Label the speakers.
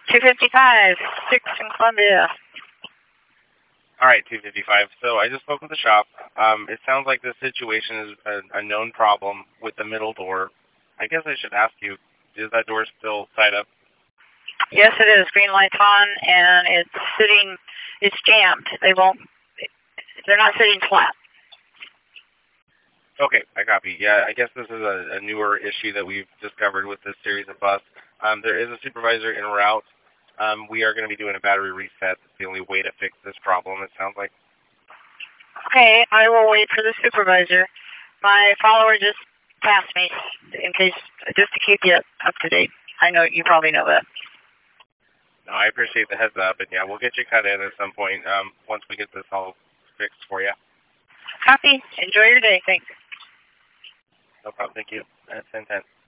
Speaker 1: 255, 6 in Columbia.
Speaker 2: All right, 255. So I just spoke with the shop. It sounds like this situation is a known problem with the middle door. I guess I should ask you, is that door still tied up?
Speaker 1: Yes, it is. Green light's on, and it's jammed. They're not sitting flat.
Speaker 2: Okay, I copy. Yeah, I guess this is a newer issue that we've discovered with this series of busts. There is a supervisor en route. We are going to be doing a battery reset. It's the only way to fix this problem, it sounds like.
Speaker 1: Okay, I will wait for the supervisor. My follower just passed me, just to keep you up to date. I know you probably know that.
Speaker 2: No, I appreciate the heads up, and yeah, we'll get you cut in at some point once we get this all fixed for you.
Speaker 1: Copy. Enjoy your day. Thanks.
Speaker 2: No problem. Thank you. That's 1010.